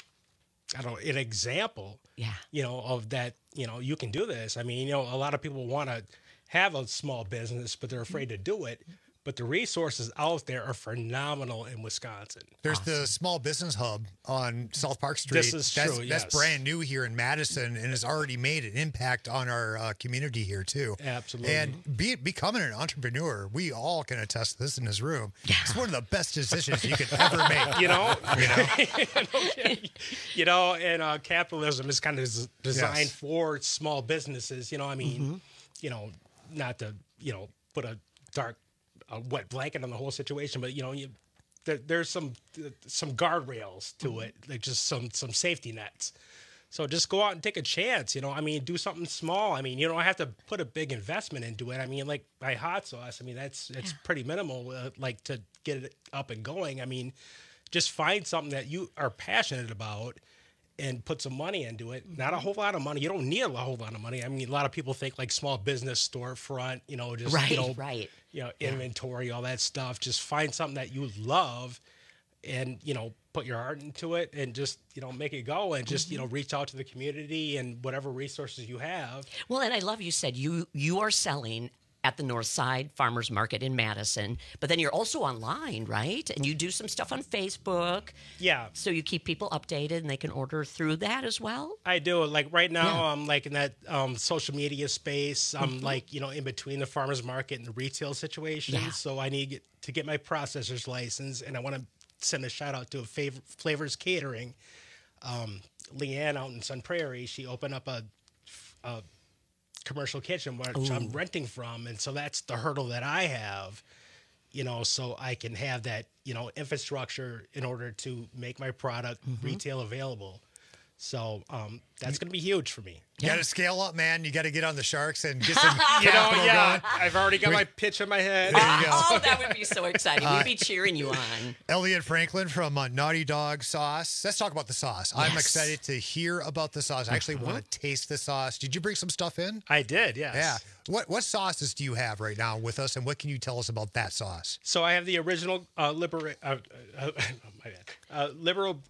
I don't know, an example, Yeah. you know, of that, you know, you can do this. I mean, you know, a lot of people want to have a small business, but they're afraid to do it. But the resources out there are phenomenal in Wisconsin. There's the small business hub on South Park Street. This is that's, true, That's yes. brand new here in Madison and has already made an impact on our uh, community here too. Absolutely. And be, becoming an entrepreneur, we all can attest to this in this room. It's one of the best decisions you could ever make. You know, You know? Okay. you know, and uh, capitalism is kind of des- designed Yes. for small businesses. You know, I mean, Mm-hmm. you know, not to you know put a dark, a wet blanket on the whole situation, but you know, you, there, there's some some guardrails to Mm-hmm. it, like just some some safety nets. So just go out and take a chance. You know, I mean, do something small. I mean, you don't have to put a big investment into it. I mean, like my hot sauce. I mean, that's it's pretty minimal. Uh, like to get it up and going. I mean, just find something that you are passionate about and put some money into it. Not a whole lot of money. You don't need a whole lot of money. I mean, a lot of people think like small business storefront, you know, just, Right, you know, right. you know, inventory, all that stuff. Just find something that you love and, you know, put your heart into it and just, you know, make it go and just, you know, reach out to the community and whatever resources you have. Well, and I love you said you you are selling at the North Side Farmers Market in Madison, but then you're also online, right? And you do some stuff on Facebook. Yeah. So you keep people updated and they can order through that as well? I do. Like right now, Yeah. I'm like in that um, social media space. I'm Mhm. like, you know, in between the farmer's market and the retail situation. Yeah. So I need get- to get my processor's license, and I want to send a shout out to a fav- Flavors Catering. Um, Leanne out in Sun Prairie, she opened up a, a commercial kitchen which I'm Ooh. renting from, and so that's the hurdle that I have, you know, so I can have that, you know, infrastructure in order to make my product Mhm. retail available. So um, that's going to be huge for me. You got to scale up, man. You got to get on the Sharks and get some You know, capital yeah, going. I've already got We- my pitch in my head. There you go. Oh, that would be so exciting. Uh, We'd be cheering you on. Elliot Franklin from uh, Naughty Dog Sauce. Let's talk about the sauce. I'm Yes. excited to hear about the sauce. I actually want to taste the sauce. Did you bring some stuff in? I did, yes. Yeah. What what sauces do you have right now with us, and what can you tell us about that sauce? So I have the original uh, libera- uh, uh, uh, my bad. Uh, liberal.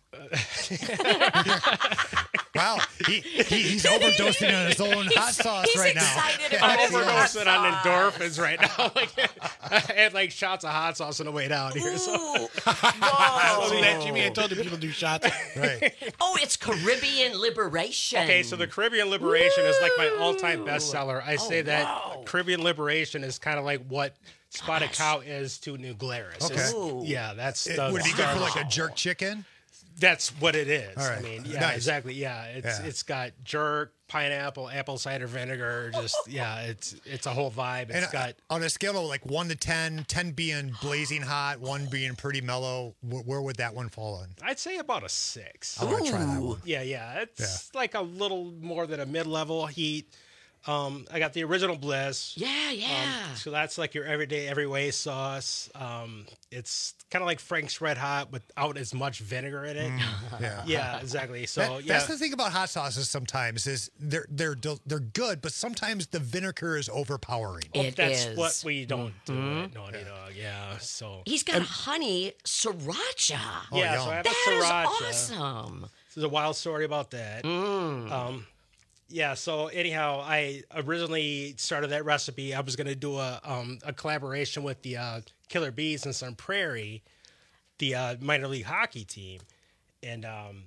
Uh, wow, he, he he's overdosing on his own hot sauce he's right now. excited about his overdosing on endorphins right now. Like, I had like shots of hot sauce on the way down here. So, Whoa. so that, Jimmy, I told the people to do shots. Right. Oh, it's Caribbean Liberation. Okay, so the Caribbean Liberation is like my all-time bestseller. I Oh, say that wow. Caribbean Liberation is kind of like what Spotted Cow is to New Glarus. Okay. It's- Ooh. Yeah, that's It, the would it be good for like star. a jerk chicken? That's what it is. All right. I mean, yeah, Nice. exactly. Yeah, it's Yeah. it's got jerk, pineapple, apple cider vinegar. Just yeah, it's it's a whole vibe. It's And uh, got on a scale of like one to ten, ten being blazing hot, one being pretty mellow, wh- where would that one fall on? I'd say about a six. I want to try that one. Yeah, yeah, it's like a little more than a mid-level heat. Um, I got the original Bliss. Yeah, yeah. Um, so that's like your everyday, every way sauce. Um, it's kind of like Frank's Red Hot without as much vinegar in it. Yeah. Yeah, exactly. So That- yeah, That's the thing about hot sauces sometimes is they're they're del- they're good, but sometimes the vinegar is overpowering. well, It that's is. what we don't do Mm-hmm. at Naughty Dog. Yeah. So He's got honey sriracha. yeah, so I have That a is sriracha. awesome. There's a wild story about that. Mm. Um, yeah. So anyhow, I originally started that recipe. I was going to do a um, a collaboration with the uh, Killer Bees in Sun Prairie, the uh, minor league hockey team, and um,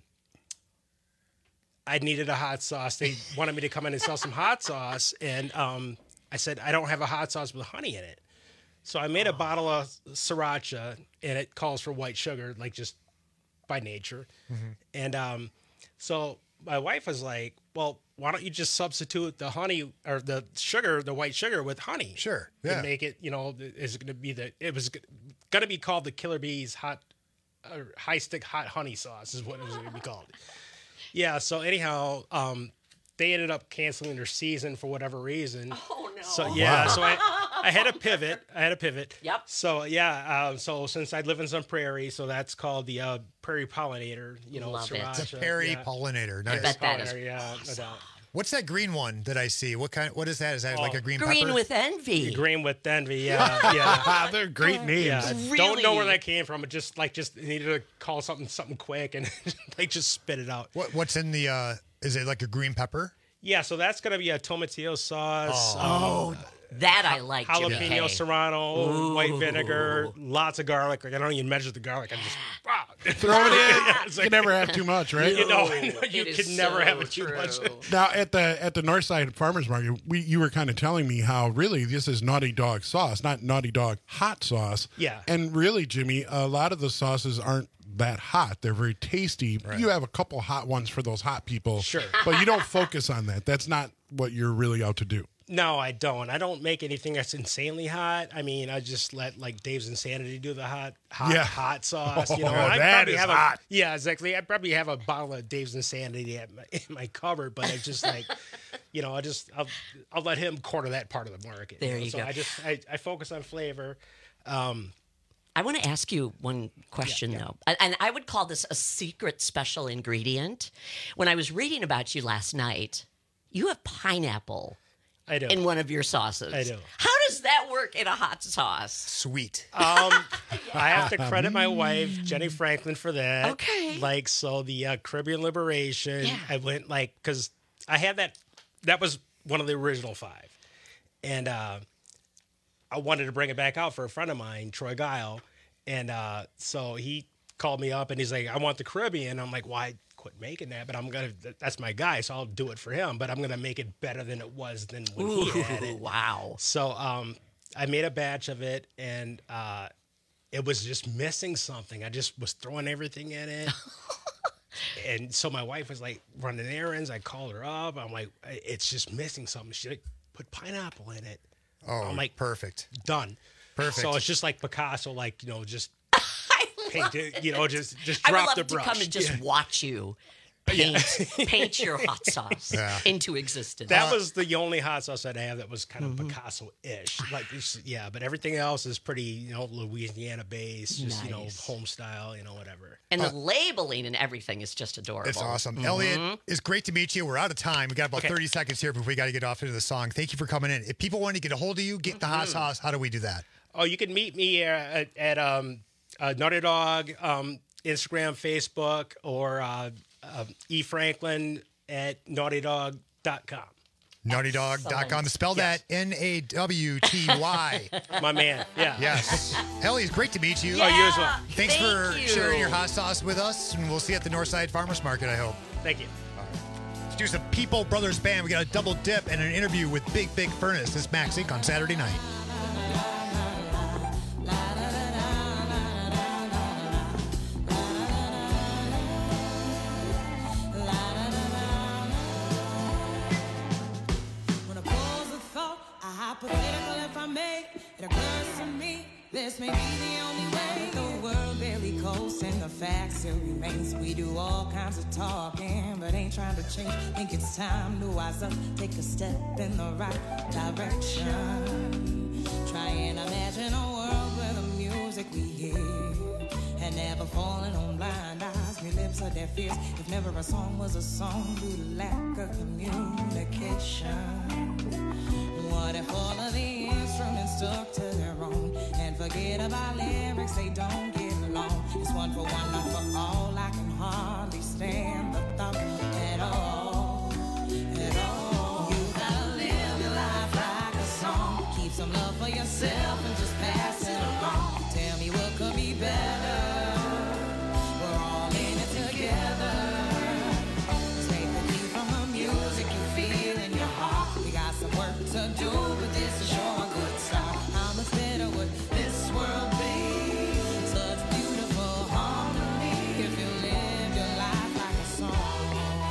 I needed a hot sauce. They wanted me to come in and sell some hot sauce, and um, I said I don't have a hot sauce with honey in it. So I made a bottle of sriracha, and it calls for white sugar, like just by nature. And um, so my wife was like, well, why don't you just substitute the honey or the sugar, the white sugar with honey? Sure. And Yeah. make it, you know, is going to be the, it was going to be called the Killer Bees hot, uh, high stick hot honey sauce is what it was going to be called. Yeah. So anyhow, um, they ended up canceling their season for whatever reason. Oh no. So yeah, Wow. so I, I had a pivot. I had a pivot. Yep. So yeah, um, so since I live in some prairie, so that's called the uh, prairie pollinator. You know, Love it. sriracha. The Perry yeah. pollinator. I Nice. bet that is Pollinator, yeah, no doubt. What's that green one that I see? What kind? What is that? Is that like a green, Green pepper? with envy. Green with envy. Yeah, yeah. They're great names. Yeah, I Really? don't know where that came from. It just like just needed to call something something quick and like just spit it out. What, what's in the? uh Is it like a green pepper? Yeah, so that's gonna be a tomatillo sauce. Oh, um, that I like. Jimmy jalapeno K. serrano, Ooh. white vinegar, lots of garlic. Like I don't even measure the garlic. I just ah. Throw it in. Yeah, it's You like- can never have too much, right? You know, It you is can never so have it too true. much. Now at the at the Northside Farmers Market, we you were kind of telling me how really this is Naughty Dog sauce, not Naughty Dog hot sauce. Yeah. And really, Jimmy, a lot of the sauces aren't that hot. They're very tasty. You have a couple hot ones for those hot people. Sure. But you don't focus on that. That's not what you're really out to do. No, I don't. I don't make anything that's insanely hot. I mean, I just let like Dave's Insanity do the hot, hot, Yeah. hot sauce. You know, Oh, I that probably is have hot. A, yeah, exactly. I probably have a bottle of Dave's Insanity at my, in my cupboard, but I just like, you know, I just I'll, I'll let him corner that part of the market. There know? you so go. I just I, I focus on flavor. Um, I want to ask you one question, Yeah, yeah. though. And- And I would call this a secret special ingredient. When I was reading about you last night, you have pineapple I do. in one of your sauces. I do. How does that work in a hot sauce? Sweet. Um, I have to credit my wife, Jenny Franklin, for that. Okay. Like, so the uh, Caribbean Liberation, Yeah. I went like, because I had that, that was one of the original five. And uh, I wanted to bring it back out for a friend of mine, Troy Guile. And uh, so he called me up and he's like, I want the Caribbean. I'm like, why quit making that? But I'm going to, that's my guy. So I'll do it for him. But I'm going to make it better than it was than when Ooh, he had it. Wow. So um, I made a batch of it and uh, it was just missing something. I just was throwing everything in it. And so my wife was like running errands. I called her up. I'm like, it's just missing something. She like put pineapple in it. Oh, I'm like, perfect. Done. Perfect. So it's just like Picasso, like, you know, just paint it, you know, just just I would drop love the to brush. come and just Yeah. watch you paint, paint your hot sauce Yeah. into existence. That was the only hot sauce that I have that was kind of Picasso-ish. Like, it's- yeah, but everything else is pretty, you know, Louisiana-based, just, you know, Nice. home style, you know, whatever. And the labeling and everything is just adorable. It's awesome. Mhm. Elliot, it's great to meet you. We're out of time. We got about Okay. thirty seconds here before we got to get off into the song. Thank you for coming in. If people want to get a hold of you, get the hot sauce, how do we do that? Oh, you can meet me uh, at, at um, uh, Naughty Dog, um, Instagram, Facebook, or uh, uh, E. Franklin at naughty dog dot com. naughty dog dot com. Spell that N A W T Y. My man, yeah. Yes. Ellie, it's great to meet you. Oh, you as well. Thanks Thank for you. sharing your hot sauce with us, and we'll see you at the Northside Farmers Market, I hope. Thank you. Let's do some People Brothers Band. We got a double dip and an interview with Big Big Furnace. This is Max Inc on Saturday night. When I pose a thought, a hypothetical if I may, it occurs to me, this may be the only way. The world barely coasts and the fact still remains. We do all kinds of talking, but ain't trying to change. Think it's time to wise up, take a step in the right direction. Try and imagine a world where the music we hear had never fallen on blind eyes. We lips are deaf ears. If never a song was a song due to lack of communication. What if all of the instruments stuck to their own and forget about lyrics, they don't get along? It's one for one, not for all. I can hardly stand the thought at all, at all. You gotta live your life like a song. Keep some love for yourself and just pass it along. Tell me what could be better. We're all in it together. Take the key from the music you feel in your heart. We got some work to do, but this is sure a good start. How much better would this world be? Such beautiful harmony if you live your life like a song.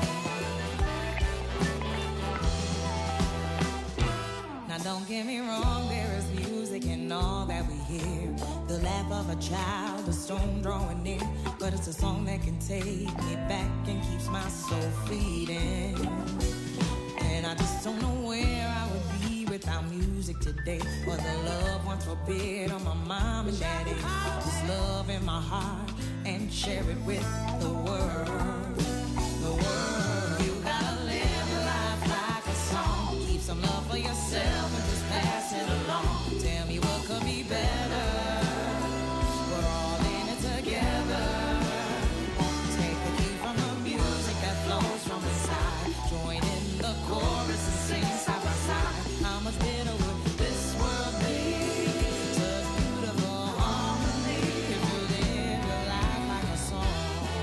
Now don't get me wrong, there is music in all that we hear. The laugh of a child, a storm drawing near. But it's a song that can take me back and keeps my soul feeding. And I just don't know where I would be without music today. Or the love once forbid on my mom and daddy. This love in my heart and share it with the world. The world. You gotta live your life like a song. Keep some love for yourself and just pass it along. Tell me what could be better. We're all in it together. Take the key from the music that flows from inside. Join in the chorus and sing side by side. How much better would this world be? Such beautiful harmony if you live your life like a song.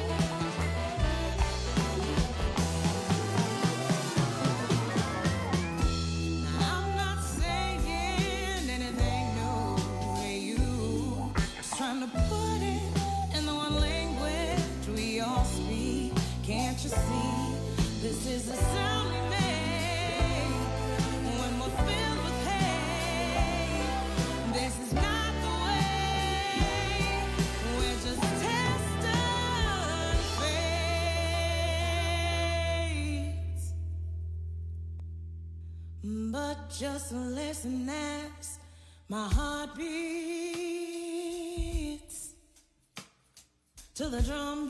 Now, I'm not saying anything new to you. Just trying to put it in the one language we all speak. Can't you see? This is the sound we make when we're filled with hate. This is not the way. We're just testing fates. But just listen as my heart beats to the drum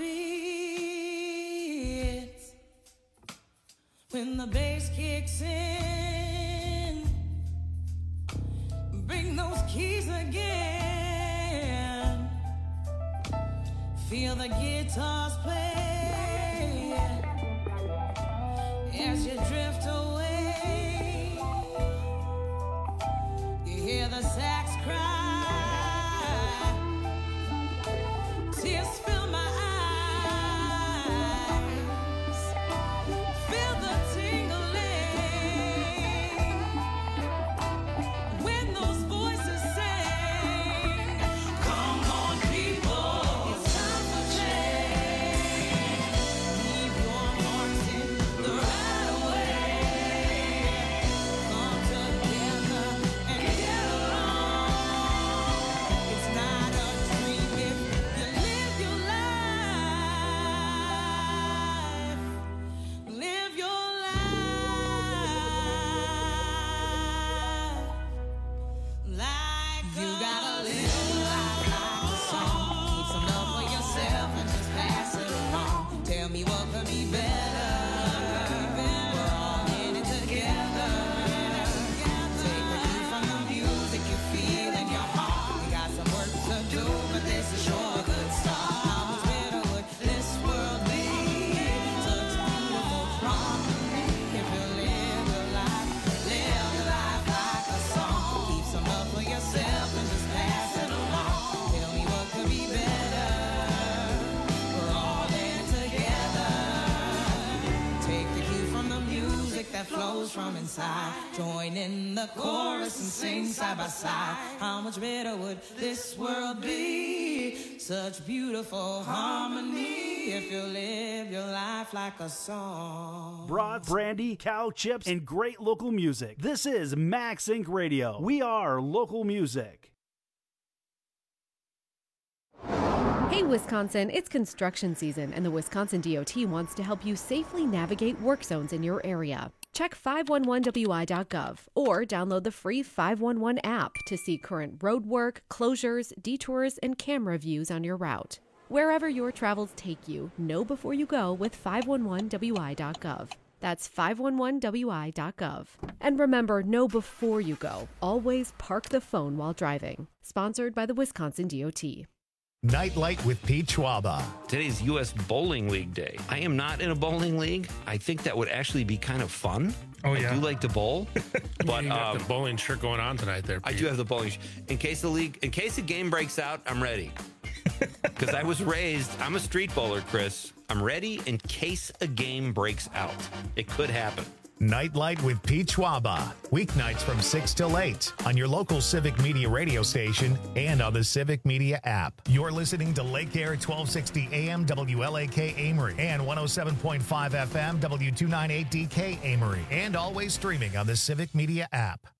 beats. When the bass kicks in, bring those keys again. Feel the guitars play as you drift away. You hear the sax glows from inside. Join in the chorus and sing side by side. How much better would this world be? Such beautiful harmony if you live your life like a song. Brats, brandy, cow chips, and great local music. This is Max Inc Radio. We are local music. Hey Wisconsin, it's construction season and the Wisconsin D O T wants to help you safely navigate work zones in your area. Check five one one W I dot gov or download the free five one one app to see current road work, closures, detours, and camera views on your route. Wherever your travels take you, know before you go with five one one W I dot gov. That's five one one W I dot gov. And remember, know before you go. Always park the phone while driving. Sponsored by the Wisconsin D O T. Nightlight with Pete Schwaba. Today's U S Bowling League Day. I am not in a bowling league. I think that would actually be kind of fun. Oh, yeah. I do like to bowl. But you got um, the bowling shirt going on tonight there, I Pete. do have the bowling shirt. In case the league, in case the game breaks out, I'm ready. Because I was raised, I'm a street bowler, Chris. I'm ready in case a game breaks out. It could happen. Nightlight with Pete Schwaba. Weeknights from six till eight on your local Civic Media radio station and on the Civic Media app. You're listening to Lake Air twelve sixty A M W L A K Amory and one oh seven point five F M W two ninety-eight D K Amory, and always streaming on the Civic Media app.